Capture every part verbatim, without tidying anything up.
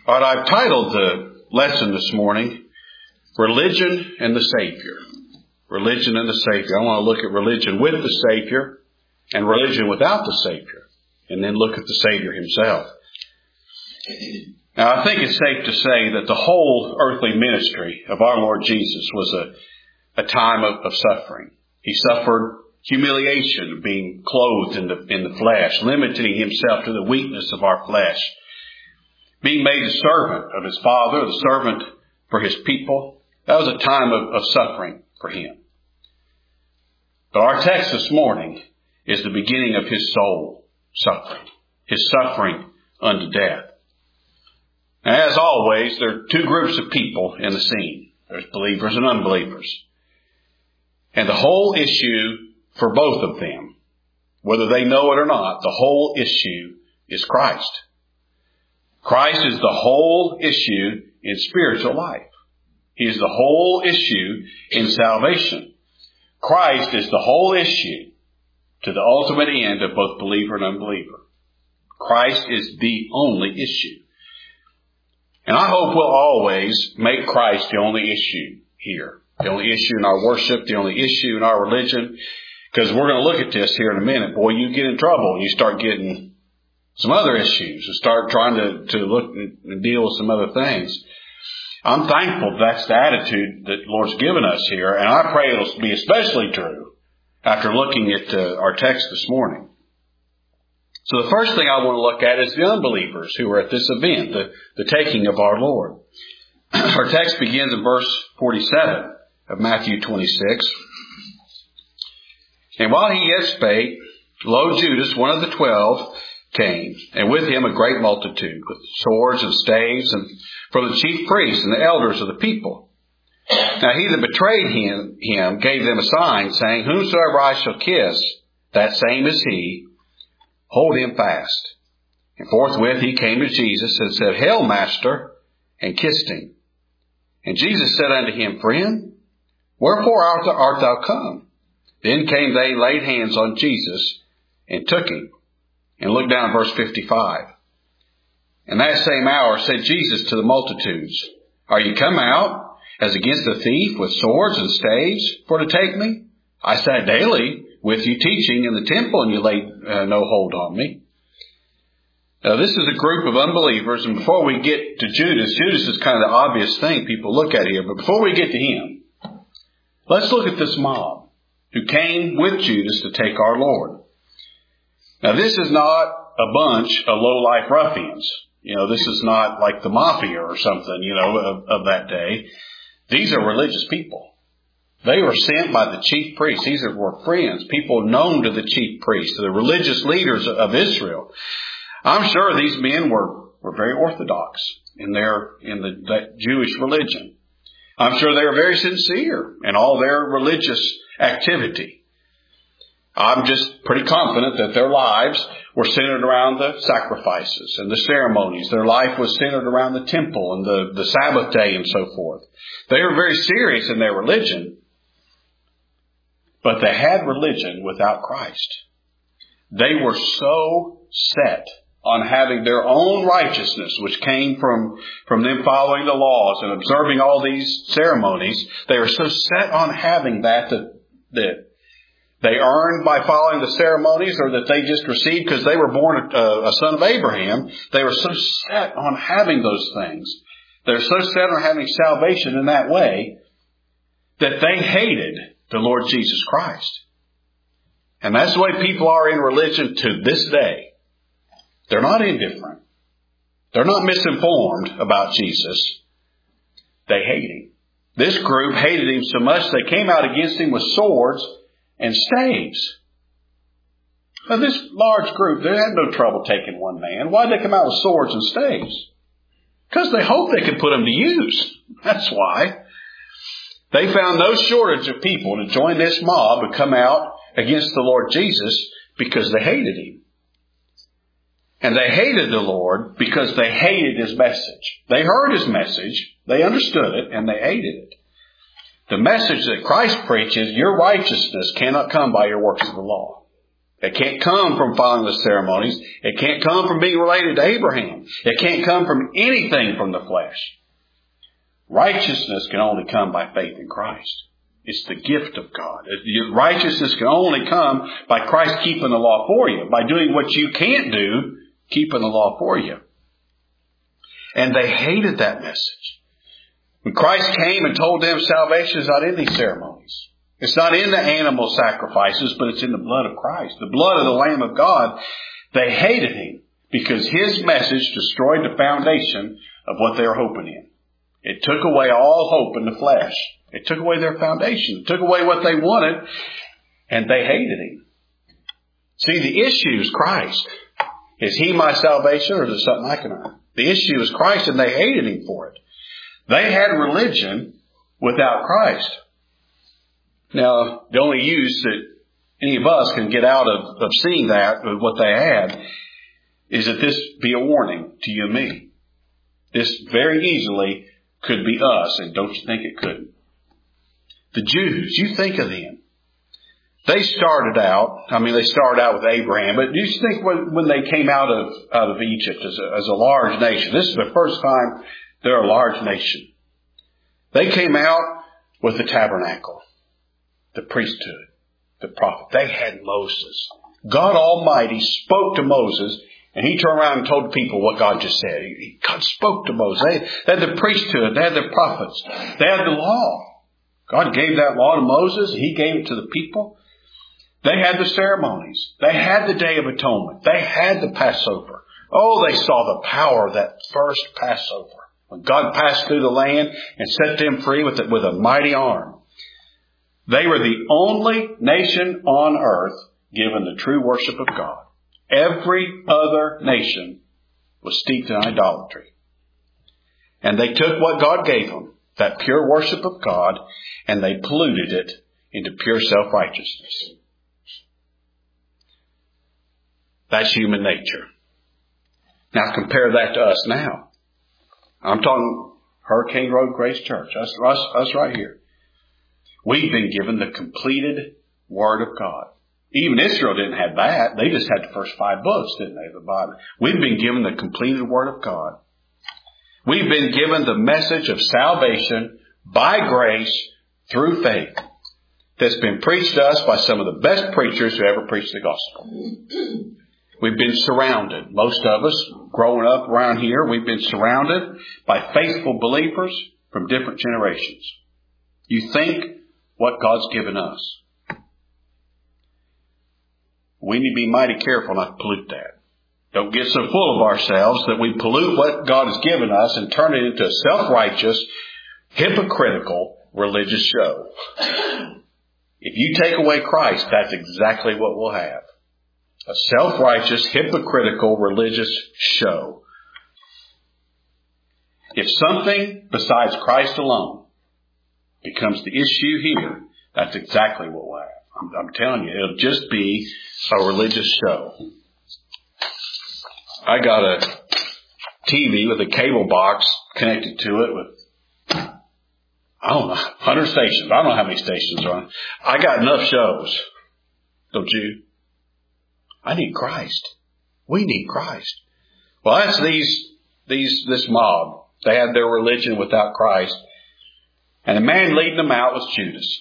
All right, I've titled the lesson this morning, Religion and the Savior. Religion and the Savior. I want to look at religion with the Savior and religion without the Savior, and then look at the Savior himself. Now, I think it's safe to say that the whole earthly ministry of our Lord Jesus was a, a time of, of suffering. He suffered humiliation of being clothed in the, in the flesh, limiting himself to the weakness of our flesh, being made a servant of his Father, the servant for his people. That was a time of, of suffering for him. But our text this morning is the beginning of his soul suffering, his suffering unto death. And as always, there are two groups of people in the scene. There's believers and unbelievers. And the whole issue for both of them, whether they know it or not, the whole issue is Christ. Christ is the whole issue in spiritual life. He is the whole issue in salvation. Christ is the whole issue to the ultimate end of both believer and unbeliever. Christ is the only issue. And I hope we'll always make Christ the only issue here. The only issue in our worship, the only issue in our religion. Because we're going to look at this here in a minute. Boy, you get in trouble and you start getting some other issues and start trying to, to look and deal with some other things. I'm thankful that's the attitude that the Lord's given us here. And I pray it'll be especially true after looking at uh, our text this morning. So the first thing I want to look at is the unbelievers who were at this event, the, the taking of our Lord. Our text begins in verse forty-seven of Matthew twenty-six. And while he yet spake, lo, Judas, one of the twelve, came, and with him a great multitude, with swords and staves, and from the chief priests and the elders of the people. Now he that betrayed him, him gave them a sign, saying, Whomsoever I shall kiss, that same is he. Hold him fast. And forthwith he came to Jesus and said, Hail, Master, and kissed him. And Jesus said unto him, Friend, wherefore art thou, art thou come? Then came they, laid hands on Jesus, and took him. And look down at verse fifty-five. And that same hour said Jesus to the multitudes, Are ye come out as against a thief with swords and staves for to take me? I sat daily with you teaching in the temple, and you laid uh, no hold on me. Now, this is a group of unbelievers, and before we get to Judas, Judas is kind of the obvious thing people look at here, but before we get to him, let's look at this mob who came with Judas to take our Lord. Now, this is not a bunch of low-life ruffians. You know, this is not like the mafia or something, you know, of, of that day. These are religious people. They were sent by the chief priests. These were friends, people known to the chief priests, to the religious leaders of Israel. I'm sure these men were, were very orthodox in their in the that Jewish religion. I'm sure they were very sincere in all their religious activity. I'm just pretty confident that their lives were centered around the sacrifices and the ceremonies. Their life was centered around the temple and the, the Sabbath day and so forth. They were very serious in their religion. But they had religion without Christ. They were so set on having their own righteousness, which came from, from them following the laws and observing all these ceremonies. They were so set on having that that, that they earned by following the ceremonies, or that they just received because they were born a, a son of Abraham. They were so set on having those things. They were so set on having salvation in that way that they hated the Lord Jesus Christ. And that's the way people are in religion to this day. They're not indifferent. They're not misinformed about Jesus. They hate him. This group hated him so much they came out against him with swords and staves. Now, this large group, they had no trouble taking one man. Why did they come out with swords and staves? Because they hoped they could put them to use. That's why. They found no shortage of people to join this mob and come out against the Lord Jesus because they hated him. And they hated the Lord because they hated his message. They heard his message, they understood it, and they hated it. The message that Christ preaches, your righteousness cannot come by your works of the law. It can't come from following the ceremonies. It can't come from being related to Abraham. It can't come from anything from the flesh. Righteousness can only come by faith in Christ. It's the gift of God. Righteousness can only come by Christ keeping the law for you, by doing what you can't do, keeping the law for you. And they hated that message. When Christ came and told them salvation is not in these ceremonies. It's not in the animal sacrifices, but it's in the blood of Christ, the blood of the Lamb of God. They hated him because his message destroyed the foundation of what they were hoping in. It took away all hope in the flesh. It took away their foundation. It took away what they wanted, and they hated him. See, the issue is Christ. Is he my salvation, or is it something I can earn? The issue is Christ, and they hated him for it. They had religion without Christ. Now, the only use that any of us can get out of, of seeing that, of what they had, is that this be a warning to you and me. This very easily could be us, and don't you think it could? The Jews, you think of them. They started out, I mean, they started out with Abraham, but do you think when, when they came out of, out of Egypt as a, as a large nation, this is the first time they're a large nation. They came out with the tabernacle, the priesthood, the prophet. They had Moses. God Almighty spoke to Moses, and he turned around and told the people what God just said. He, God spoke to Moses. They, they had the priesthood. They had the prophets. They had the law. God gave that law to Moses. He gave it to the people. They had the ceremonies. They had the Day of Atonement. They had the Passover. Oh, they saw the power of that first Passover. When God passed through the land and set them free with a, with a mighty arm. They were the only nation on earth given the true worship of God. Every other nation was steeped in idolatry. And they took what God gave them, that pure worship of God, and they polluted it into pure self-righteousness. That's human nature. Now compare that to us now. I'm talking Hurricane Road Grace Church, us, us, us right here. We've been given the completed Word of God. Even Israel didn't have that. They just had the first five books, didn't they, the Bible? We've been given the completed Word of God. We've been given the message of salvation by grace through faith that's been preached to us by some of the best preachers who ever preached the gospel. We've been surrounded, most of us growing up around here, we've been surrounded by faithful believers from different generations. You think what God's given us. We need to be mighty careful not to pollute that. Don't get so full of ourselves that we pollute what God has given us and turn it into a self-righteous, hypocritical religious show. If you take away Christ, that's exactly what we'll have. A self-righteous, hypocritical religious show. If something besides Christ alone becomes the issue here, that's exactly what we'll have. I'm, I'm telling you, it'll just be a religious show. I got a T V with a cable box connected to it with, I don't know, one hundred stations. I don't know how many stations are on. I got enough shows. Don't you? I need Christ. We need Christ. Well, that's these, these, this mob. They had their religion without Christ. And the man leading them out was Judas.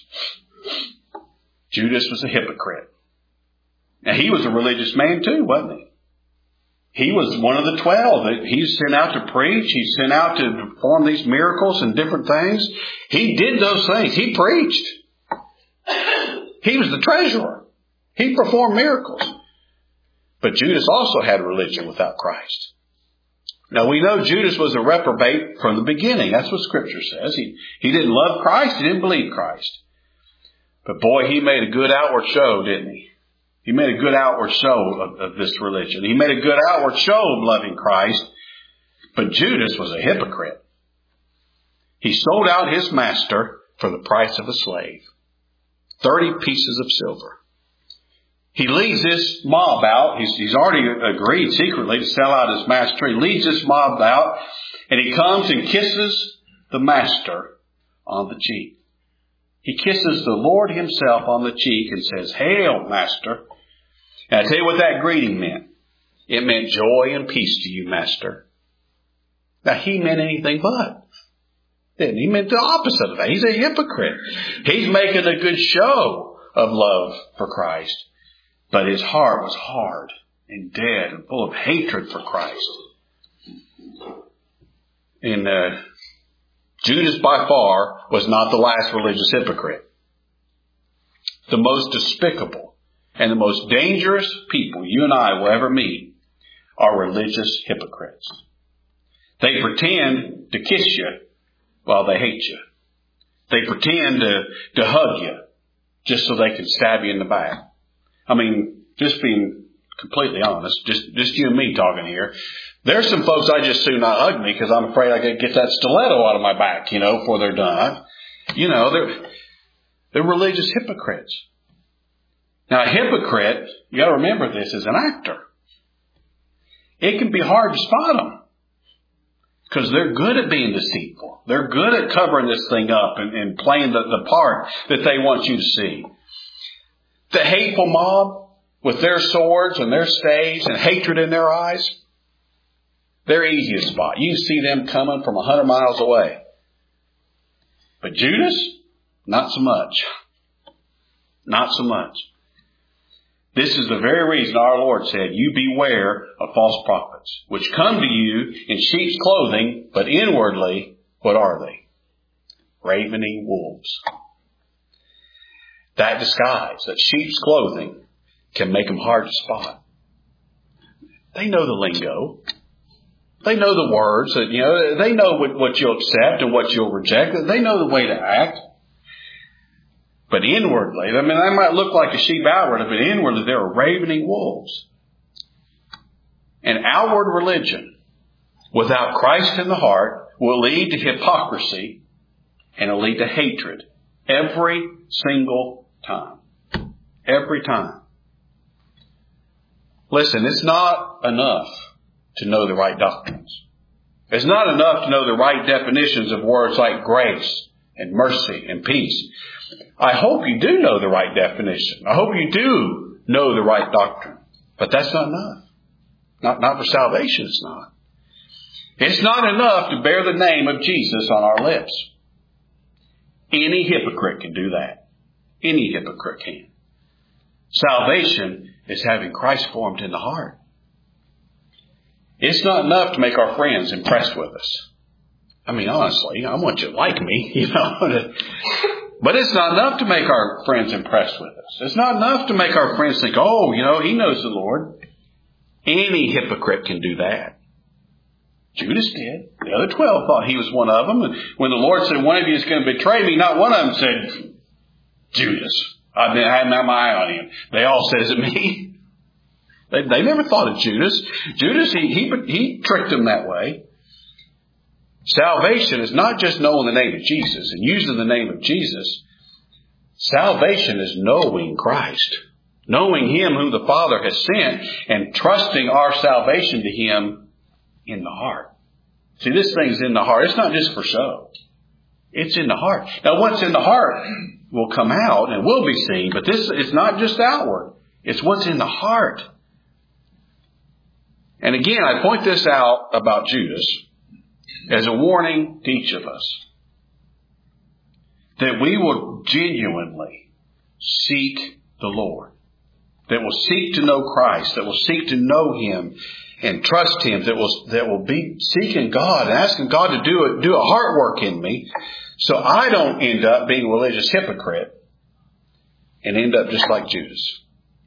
Judas was a hypocrite. Now, he was a religious man too, wasn't he? He was one of the twelve. He was sent out to preach. He was sent out to perform these miracles and different things. He did those things. He preached. He was the treasurer. He performed miracles. But Judas also had a religion without Christ. Now we know Judas was a reprobate from the beginning. That's what Scripture says. He, he didn't love Christ. He didn't believe Christ. But boy, he made a good outward show, didn't he? He made a good outward show of, of this religion. He made a good outward show of loving Christ. But Judas was a hypocrite. He sold out his master for the price of a slave. Thirty pieces of silver. He leads this mob out. He's, he's already agreed secretly to sell out his master. He leads this mob out, and he comes and kisses the master on the cheek. He kisses the Lord himself on the cheek and says, "Hail, master." And I tell you what that greeting meant. It meant joy and peace to you, Master. Now, he meant anything but. Didn't he? He meant the opposite of that. He's a hypocrite. He's making a good show of love for Christ. But his heart was hard and dead and full of hatred for Christ. And uh, Judas by far was not the last religious hypocrite. The most despicable and the most dangerous people you and I will ever meet are religious hypocrites. They pretend to kiss you while they hate you. They pretend to, to hug you just so they can stab you in the back. I mean, just being completely honest, just, just you and me talking here. There's some folks I just soon not hug me because I'm afraid I could get that stiletto out of my back, you know, before they're done. You know, they're, they're religious hypocrites. Now, a hypocrite, you got to remember this, is an actor. It can be hard to spot them because they're good at being deceitful. They're good at covering this thing up and, and playing the, the part that they want you to see. The hateful mob with their swords and their staves and hatred in their eyes, they're easy to spot. You see them coming from a hundred miles away. But Judas, not so much. Not so much. This is the very reason our Lord said, you beware of false prophets, which come to you in sheep's clothing, but inwardly, what are they? Ravening wolves. That disguise, that sheep's clothing, can make them hard to spot. They know the lingo. They know the words. That, you know, they know what, what you'll accept and what you'll reject. They know the way to act. But inwardly, I mean, they might look like a sheep outwardly, but inwardly they're ravening wolves. And outward religion, without Christ in the heart, will lead to hypocrisy and it'll lead to hatred every single time. Every time. Listen, it's not enough to know the right doctrines. It's not enough to know the right definitions of words like grace and mercy and peace. I hope you do know the right definition. I hope you do know the right doctrine. But that's not enough. Not, not for salvation, it's not. It's not enough to bear the name of Jesus on our lips. Any hypocrite can do that. Any hypocrite can. Salvation is having Christ formed in the heart. It's not enough to make our friends impressed with us. I mean, honestly, I want you to like me, you know. But it's not enough to make our friends impressed with us. It's not enough to make our friends think, oh, you know, he knows the Lord. Any hypocrite can do that. Judas did. The other twelve thought he was one of them. And when the Lord said, one of you is going to betray me, not one of them said, Judas. I've been, I had my eye on him. They all said, is it me? They, they never thought of Judas. Judas, he, he, he tricked them that way. Salvation is not just knowing the name of Jesus and using the name of Jesus. Salvation is knowing Christ. Knowing Him whom the Father has sent and trusting our salvation to Him in the heart. See, this thing's in the heart. It's not just for show. It's in the heart. Now, what's in the heart will come out and will be seen, but this is not just outward. It's what's in the heart. And again, I point this out about Judas as a warning to each of us, that we will genuinely seek the Lord, that will seek to know Christ, that will seek to know Him and trust Him, that will that will be seeking God and asking God to do a, do a heart work in me, so I don't end up being a religious hypocrite and end up just like Judas.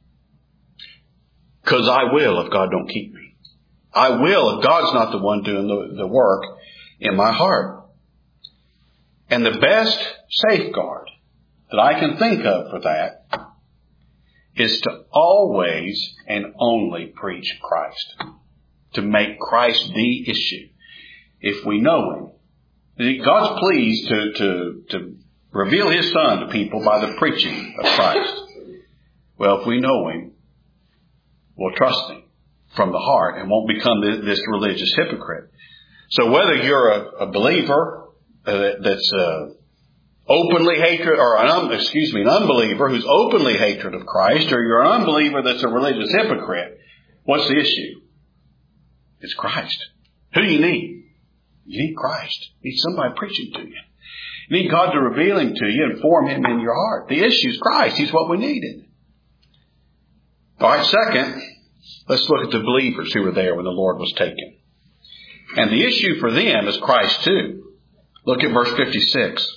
Because I will if God don't keep me. I will if God's not the one doing the, the work in my heart. And the best safeguard that I can think of for that is to always and only preach Christ. To make Christ the issue. If we know Him. God's pleased to, to, to reveal His Son to people by the preaching of Christ. Well, if we know Him, we'll trust Him from the heart and won't become this religious hypocrite. So whether you're a, a believer uh, that's uh, openly hatred, or an, excuse me, an unbeliever who's openly hatred of Christ, or you're an unbeliever that's a religious hypocrite, what's the issue? It's Christ. Who do you need? You need Christ. You need somebody preaching to you. You need God to reveal Him to you and form Him in your heart. The issue is Christ. He's what we needed. All right, second, let's look at the believers who were there when the Lord was taken. And the issue for them is Christ too. Look at verse fifty-six.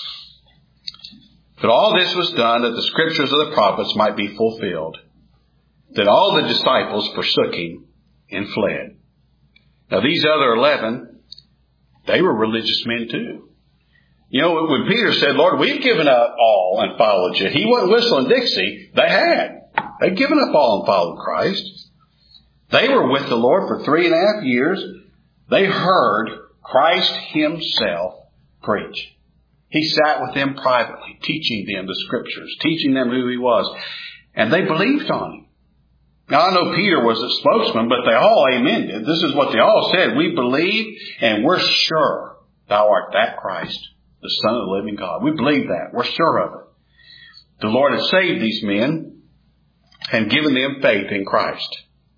But all this was done that the scriptures of the prophets might be fulfilled, that all the disciples forsook Him and fled. Now these other eleven, they were religious men too. You know, when Peter said, Lord, we've given up all and followed you, he wasn't whistling Dixie. They had. They'd given up all and followed Christ. They were with the Lord for three and a half years. They heard Christ Himself preach. He sat with them privately, teaching them the scriptures, teaching them who He was. And they believed on Him. Now, I know Peter was the spokesman, but they all amened. This is what they all said. We believe and we're sure Thou art that Christ, the Son of the living God. We believe that. We're sure of it. The Lord has saved these men and given them faith in Christ.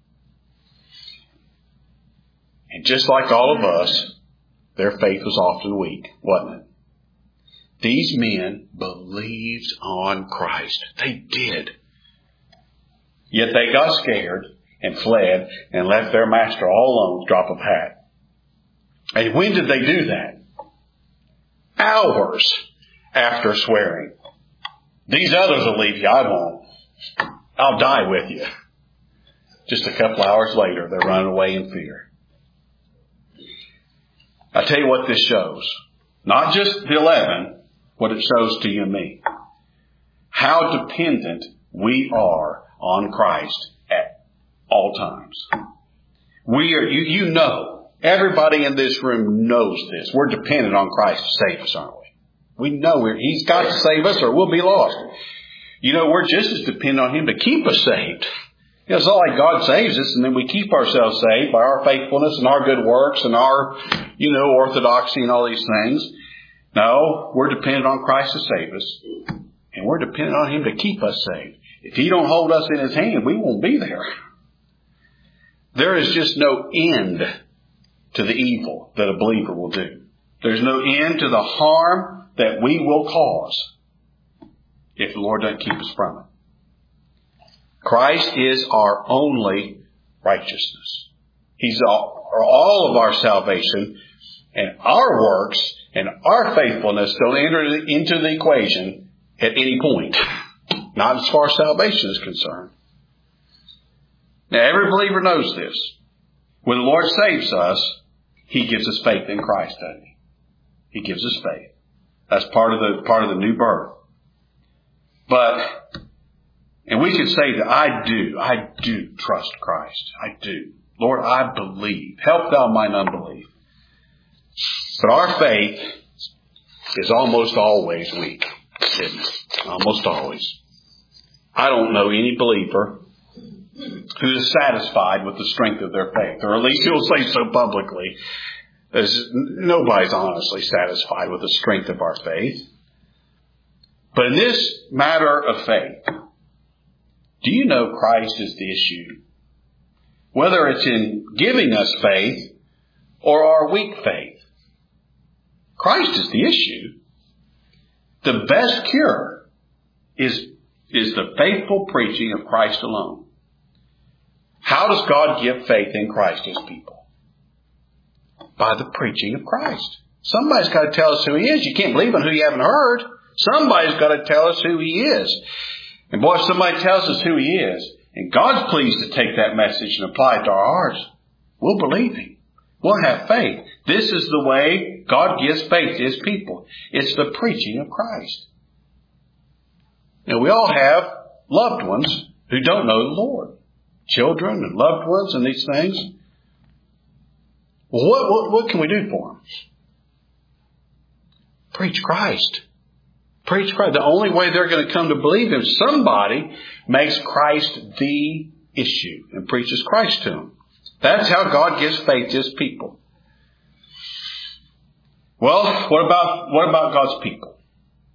And just like all of us, their faith was often weak, wasn't it? These men believed on Christ. They did. Yet they got scared and fled and left their master all alone, drop of hat. And when did they do that? Hours after swearing. These others will leave you. I won't. I'll die with you. Just a couple hours later, they're running away in fear. I tell you what this shows. Not just the eleven, what it shows to you and me. How dependent we are on Christ at all times. We are, you, you know, everybody in this room knows this. We're dependent on Christ to save us, aren't we? We know we're, He's got to save us or we'll be lost. You know, we're just as dependent on Him to keep us saved. You know, it's not like God saves us and then we keep ourselves saved by our faithfulness and our good works and our, you know, orthodoxy and all these things. No, we're dependent on Christ to save us. And we're dependent on Him to keep us saved. If He don't hold us in His hand, we won't be there. There is just no end to the evil that a believer will do. There's no end to the harm that we will cause if the Lord doesn't keep us from it. Christ is our only righteousness. He's all, all of our salvation, and our works and our faithfulness don't enter into the equation at any point. Not as far as salvation is concerned. Now, every believer knows this. When the Lord saves us, He gives us faith in Christ, doesn't He? He gives us faith. That's part of the part of the new birth. But, and we can say that I do, I do trust Christ. I do. Lord, I believe. Help Thou mine unbelief. But our faith is almost always weak, isn't it? Almost always. I don't know any believer who is satisfied with the strength of their faith, or at least he'll say so publicly. There's, nobody's honestly satisfied with the strength of our faith. But in this matter of faith, do you know Christ is the issue? Whether it's in giving us faith or our weak faith, Christ is the issue. The best cure is, is the faithful preaching of Christ alone. How does God give faith in Christ to His people? By the preaching of Christ. Somebody's got to tell us who He is. You can't believe in who you haven't heard. Somebody's got to tell us who He is. And boy, if somebody tells us who He is, and God's pleased to take that message and apply it to our hearts, we'll believe Him. We'll have faith. This is the way God gives faith to His people. It's the preaching of Christ. Now, we all have loved ones who don't know the Lord. Children and loved ones and these things. Well, what, what, what can we do for them? Preach Christ. Preach Christ. The only way they're going to come to believe Him, somebody makes Christ the issue and preaches Christ to them. That's how God gives faith to His people. Well, what about, what about God's people?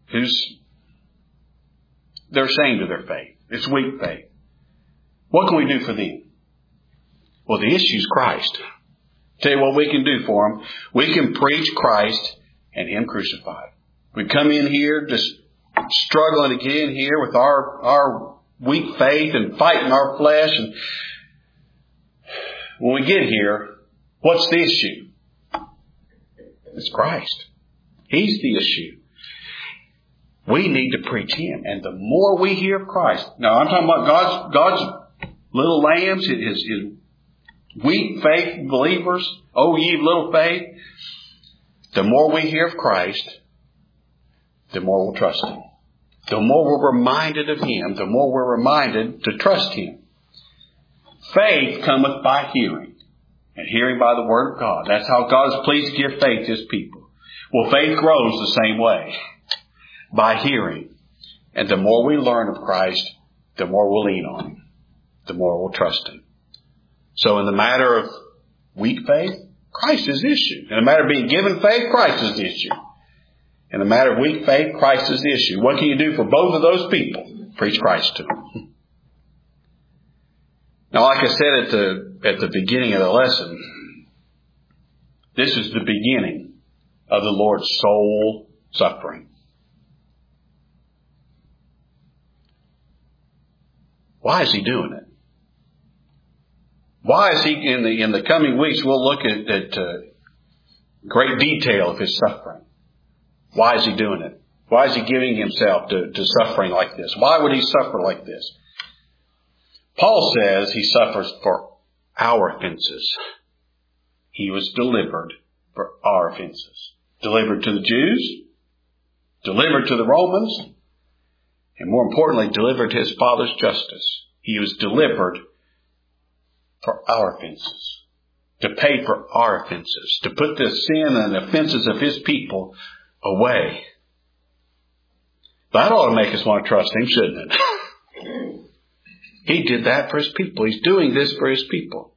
who's, they're ashamed of their faith. It's weak faith. What can we do for them? Well, the issue is Christ. Tell you what we can do for them. We can preach Christ and Him crucified. We come in here just struggling to get in here with our, our weak faith and fighting our flesh. And when we get here, what's the issue? It's Christ. He's the issue. We need to preach Him. And the more we hear of Christ. Now, I'm talking about God's, God's little lambs, His, His weak faith believers. Oh, ye of little faith. The more we hear of Christ, the more we'll trust Him. The more we're reminded of Him, the more we're reminded to trust Him. Faith cometh by hearing, and hearing by the Word of God. That's how God is pleased to give faith to His people. Well, faith grows the same way, by hearing. And the more we learn of Christ, the more we'll lean on Him, the more we'll trust Him. So in the matter of weak faith, Christ is the issue. In the matter of being given faith, Christ is the issue. In the matter of weak faith, Christ is the issue. What can you do for both of those people? Preach Christ to them. Now, like I said at the, at the beginning of the lesson, this is the beginning of the Lord's soul suffering. Why is He doing it? Why is He, in the, in the coming weeks, we'll look at, at uh, great detail of His suffering. Why is He doing it? Why is He giving Himself to, to suffering like this? Why would He suffer like this? Paul says He suffers for our offenses. He was delivered for our offenses. Delivered to the Jews, delivered to the Romans, and more importantly, delivered to His Father's justice. He was delivered for our offenses, to pay for our offenses, to put the sin and offenses of His people away. That ought to make us want to trust Him, shouldn't it? He did that for His people. He's doing this for His people.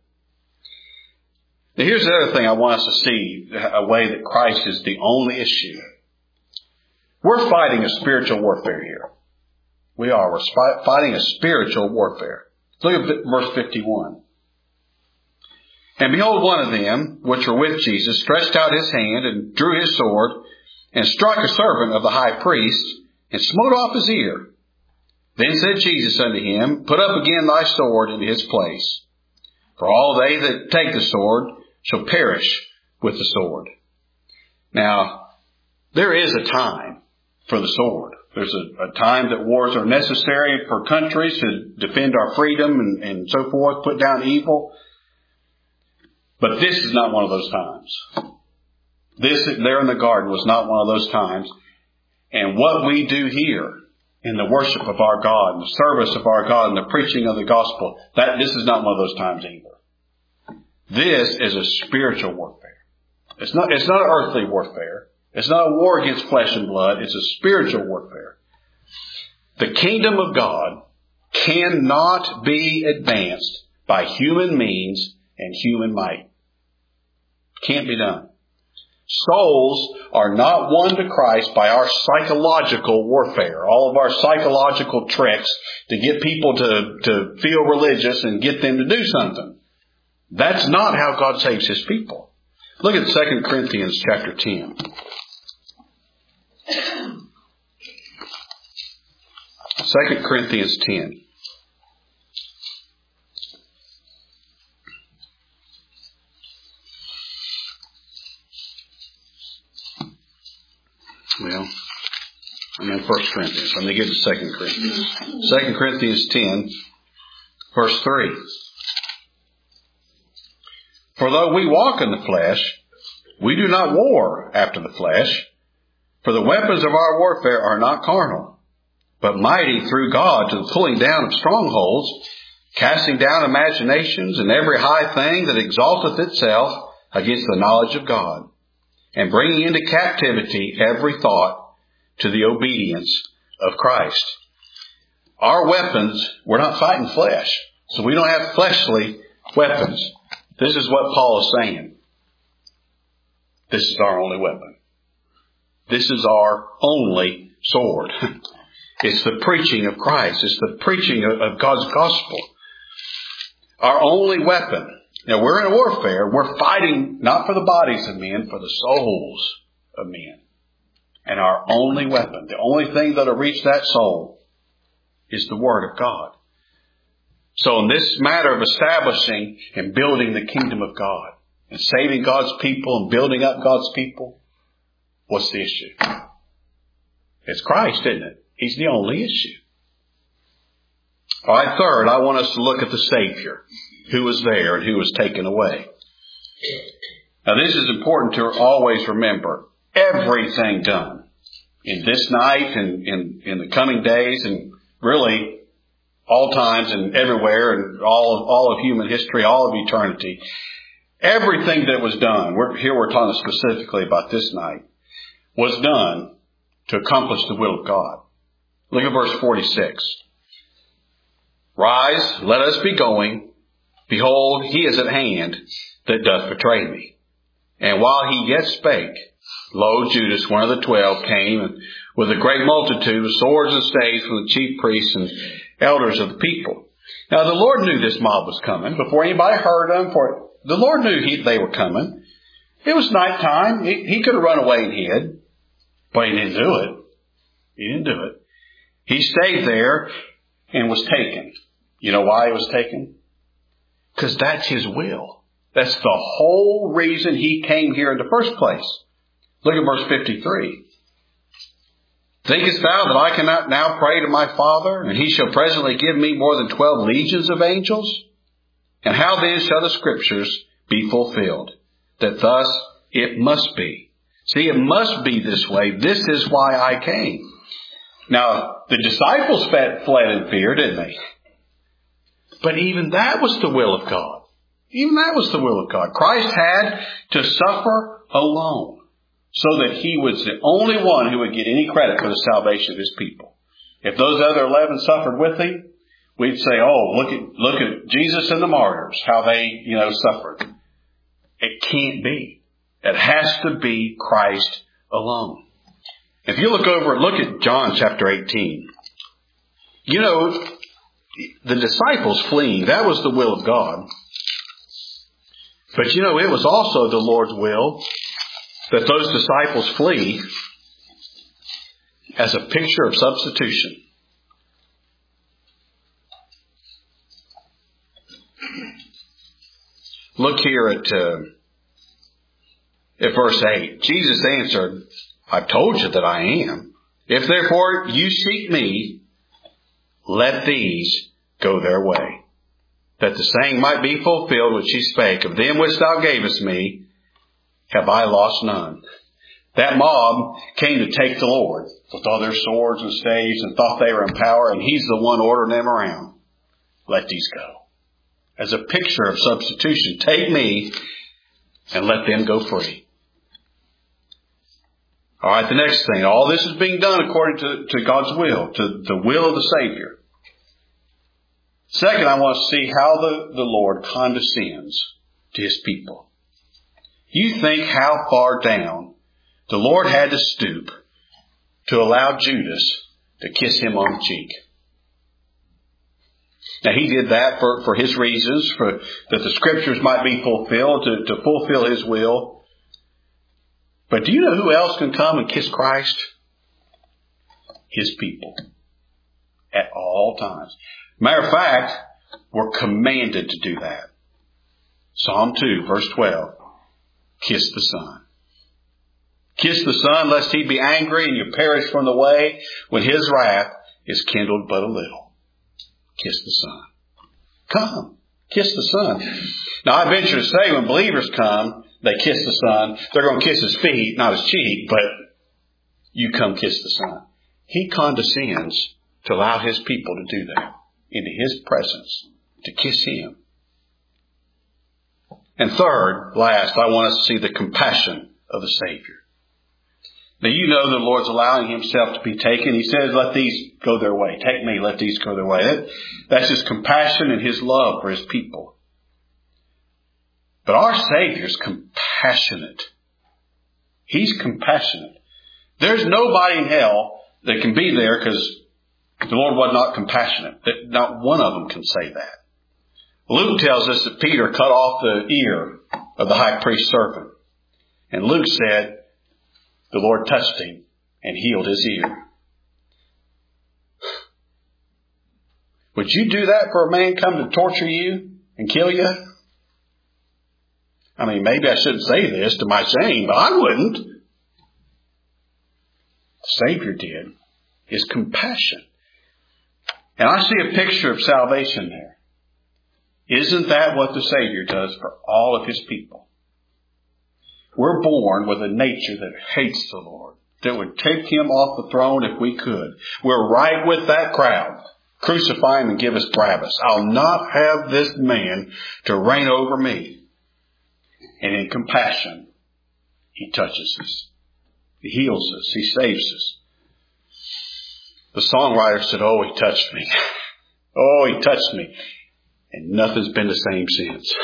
Now here's the other thing I want us to see, a way that Christ is the only issue. We're fighting a spiritual warfare here. We are. We're fighting a spiritual warfare. Look at verse fifty-one. And behold, one of them, which were with Jesus, stretched out his hand and drew his sword and struck a servant of the high priest and smote off his ear. Then said Jesus unto him, Put up again thy sword into his place. For all they that take the sword shall perish with the sword. Now, there is a time for the sword. There's a, a time that wars are necessary for countries to defend our freedom and, and so forth, put down evil. But this is not one of those times. This there in the garden was not one of those times. And what we do here in the worship of our God, in the service of our God, in the preaching of the gospel, that this is not one of those times either. This is a spiritual warfare. It's not, it's not an earthly warfare. It's not a war against flesh and blood. It's a spiritual warfare. The kingdom of God cannot be advanced by human means and human might. Can't be done. Souls are not won to Christ by our psychological warfare, all of our psychological tricks to get people to, to feel religious and get them to do something. That's not how God saves His people. Look at Second Corinthians chapter ten. Second Corinthians ten. Well, I'm in First Corinthians. Let me get to Second Corinthians. Second Corinthians ten, verse three. For though we walk in the flesh, we do not war after the flesh. For the weapons of our warfare are not carnal, but mighty through God to the pulling down of strongholds, casting down imaginations and every high thing that exalteth itself against the knowledge of God, and bringing into captivity every thought to the obedience of Christ. Our weapons, we're not fighting flesh, so we don't have fleshly weapons. This is what Paul is saying. This is our only weapon. This is our only sword. It's the preaching of Christ. It's the preaching of, of God's gospel. Our only weapon. Now, we're in a warfare. We're fighting not for the bodies of men, for the souls of men. And our only weapon, the only thing that'll reach that soul, is the Word of God. So in this matter of establishing and building the kingdom of God, and saving God's people and building up God's people, what's the issue? It's Christ, isn't it? He's the only issue. All right, third, I want us to look at the Savior, who was there and who was taken away. Now, this is important to always remember. Everything done in this night and in, in the coming days and really all times and everywhere and all of, all of human history, all of eternity, everything that was done, we're, here we're talking specifically about this night, was done to accomplish the will of God. Look at verse forty-six. Rise, let us be going. Behold, he is at hand that doth betray me. And while he yet spake, lo, Judas, one of the twelve, came with a great multitude of swords and staves from the chief priests and elders of the people. Now, the Lord knew this mob was coming before anybody heard them. For the Lord knew he, they were coming. It was nighttime. He, he could have run away and hid, but he didn't do it. He didn't do it. He stayed there and was taken. You know why he was taken? Because that's his will. That's the whole reason he came here in the first place. Look at verse fifty-three. Thinkest thou that I cannot now pray to my Father, and he shall presently give me more than twelve legions of angels? And how then shall the Scriptures be fulfilled, that thus it must be? See, it must be this way. This is why I came. Now, the disciples fled in fear, didn't they? But even that was the will of God. Even that was the will of God. Christ had to suffer alone so that he was the only one who would get any credit for the salvation of his people. If those other eleven suffered with him, we'd say, oh, look at, look at Jesus and the martyrs, how they, you know, suffered. It can't be. It has to be Christ alone. If you look over, look at John chapter eighteen. You know, the disciples fleeing, that was the will of God. But you know, it was also the Lord's will that those disciples flee as a picture of substitution. Look here at, uh, at verse eight. Jesus answered, I've told you that I am. If therefore you seek me, let these go their way, that the saying might be fulfilled which he spake, of them which thou gavest me, have I lost none. That mob came to take the Lord with all their swords and staves and thought they were in power, and he's the one ordering them around. Let these go. As a picture of substitution, take me and let them go free. All right, the next thing. All this is being done according to, to God's will, to the will of the Savior. Second, I want to see how the, the Lord condescends to his people. You think how far down the Lord had to stoop to allow Judas to kiss him on the cheek. Now, he did that for, for his reasons, for that the Scriptures might be fulfilled, to, to fulfill his will. But do you know who else can come and kiss Christ? His people. At all times. Matter of fact, we're commanded to do that. Psalm two, verse twelve. Kiss the Son. Kiss the Son, lest he be angry and you perish from the way, when his wrath is kindled but a little. Kiss the Son. Come. Kiss the Son. Now, I venture to say when believers come, they kiss the Son. They're going to kiss his feet, not his cheek, but you come kiss the Son. He condescends to allow his people to do that, into his presence, to kiss him. And third, last, I want us to see the compassion of the Savior. Now, you know the Lord's allowing himself to be taken. He says, let these go their way. Take me, let these go their way. That, that's his compassion and his love for his people. But our Savior's compassionate. He's compassionate. There's nobody in hell that can be there because the Lord was not compassionate. That not one of them can say that. Luke tells us that Peter cut off the ear of the high priest's servant. And Luke said the Lord touched him and healed his ear. Would you do that for a man come to torture you and kill you? I mean, maybe I shouldn't say this to my shame, but I wouldn't. The Savior did. His compassion. And I see a picture of salvation there. Isn't that what the Savior does for all of His people? We're born with a nature that hates the Lord, that would take Him off the throne if we could. We're right with that crowd. Crucify Him and give us Barabbas. I'll not have this man to reign over me. And in compassion, He touches us. He heals us. He saves us. The songwriter said, oh, He touched me. Oh, He touched me. And nothing's been the same since.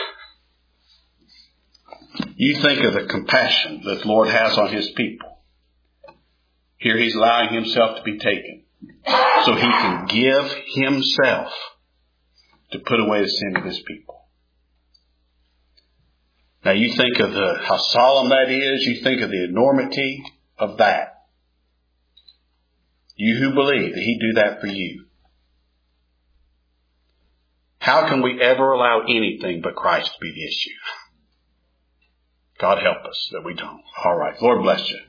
You think of the compassion that the Lord has on His people. Here He's allowing Himself to be taken so He can give Himself to put away the sin of His people. Now you think of the how solemn that is. You think of the enormity of that. You who believe that He'd do that for you. How can we ever allow anything but Christ to be the issue? God help us that we don't. All right. Lord bless you.